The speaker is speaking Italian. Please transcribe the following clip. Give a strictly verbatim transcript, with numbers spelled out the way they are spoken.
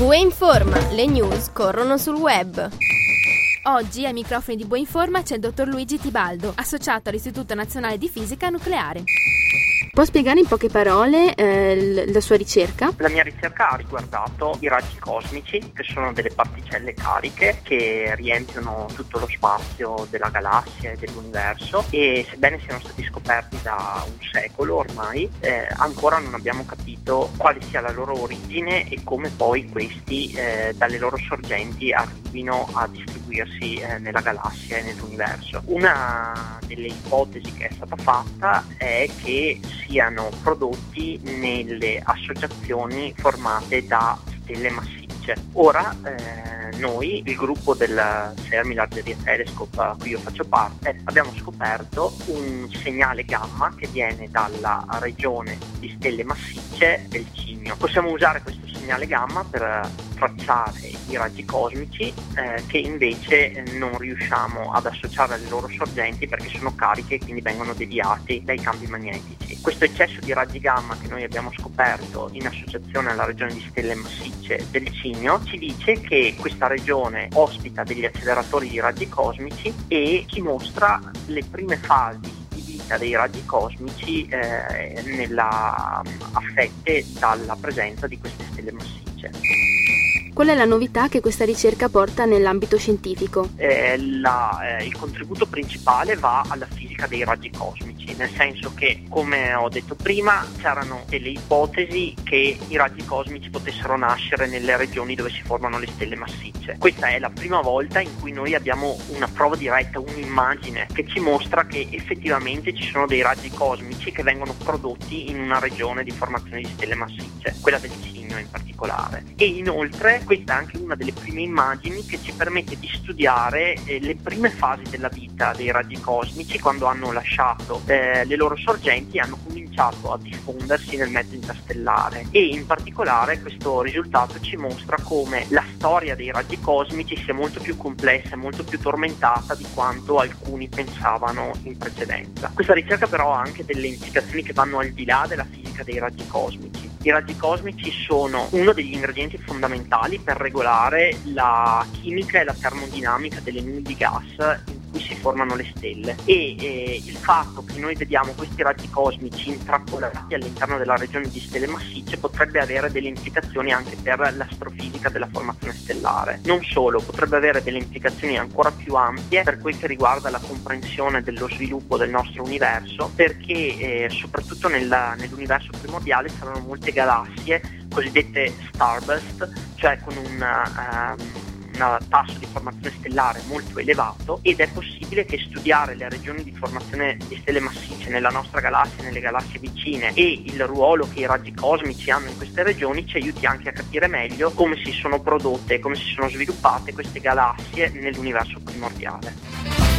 Bue Informa, le news corrono sul web. Oggi ai microfoni di Bue Informa c'è il dottor Luigi Tibaldo, associato all'Istituto Nazionale di Fisica Nucleare. Può spiegare in poche parole eh, la sua ricerca? La mia ricerca ha riguardato i raggi cosmici, che sono delle particelle cariche che riempiono tutto lo spazio della galassia e dell'universo, e sebbene siano stati scoperti da un secolo ormai, eh, ancora non abbiamo capito quale sia la loro origine e come poi questi eh, dalle loro sorgenti arrivino a distribuirsi eh, nella galassia e nell'universo. Una delle ipotesi che è stata fatta è che siano prodotti nelle associazioni formate da stelle massicce. Ora eh, noi, il gruppo del Fermi Large Area Telescope a cui io faccio parte, abbiamo scoperto un segnale gamma che viene dalla regione di stelle massicce del Cigno. Possiamo usare questo segnale gamma per tracciare i raggi cosmici eh, che invece non riusciamo ad associare alle loro sorgenti perché sono cariche e quindi vengono deviati dai campi magnetici. Questo eccesso di raggi gamma che noi abbiamo scoperto in associazione alla regione di stelle massicce del Cigno ci dice che questa regione ospita degli acceleratori di raggi cosmici e ci mostra le prime fasi di vita dei raggi cosmici eh, nella, affette dalla presenza di queste stelle massicce. Qual è la novità che questa ricerca porta nell'ambito scientifico? Eh, la, eh, il contributo principale va alla fisica dei raggi cosmici, nel senso che, come ho detto prima, c'erano delle ipotesi che i raggi cosmici potessero nascere nelle regioni dove si formano le stelle massicce. Questa è la prima volta in cui noi abbiamo una prova diretta, un'immagine che ci mostra che effettivamente ci sono dei raggi cosmici che vengono prodotti in una regione di formazione di stelle massicce, quella del Cigno in particolare. E inoltre questa è anche una delle prime immagini che ci permette di studiare eh, le prime fasi della vita dei raggi cosmici, quando hanno lasciato eh, le loro sorgenti e hanno cominciato a diffondersi nel mezzo interstellare. E in particolare questo risultato ci mostra come la storia dei raggi cosmici sia molto più complessa e molto più tormentata di quanto alcuni pensavano in precedenza. Questa ricerca però ha anche delle implicazioni che vanno al di là della fisica dei raggi cosmici. I raggi cosmici sono uno degli ingredienti fondamentali per regolare la chimica e la termodinamica delle nuvole di gas in cui si formano le stelle, e eh, il fatto che noi vediamo questi raggi cosmici intrappolati all'interno della regione di stelle massicce potrebbe avere delle implicazioni anche per l'astrofisica della formazione stellare. Non solo, potrebbe avere delle implicazioni ancora più ampie per quel che riguarda la comprensione dello sviluppo del nostro universo, perché eh, soprattutto nella, nell'universo primordiale c'erano molte galassie cosiddette starburst, cioè con un um, un tasso di formazione stellare molto elevato, ed è possibile che studiare le regioni di formazione di stelle massicce nella nostra galassia e nelle galassie vicine e il ruolo che i raggi cosmici hanno in queste regioni ci aiuti anche a capire meglio come si sono prodotte e come si sono sviluppate queste galassie nell'universo primordiale.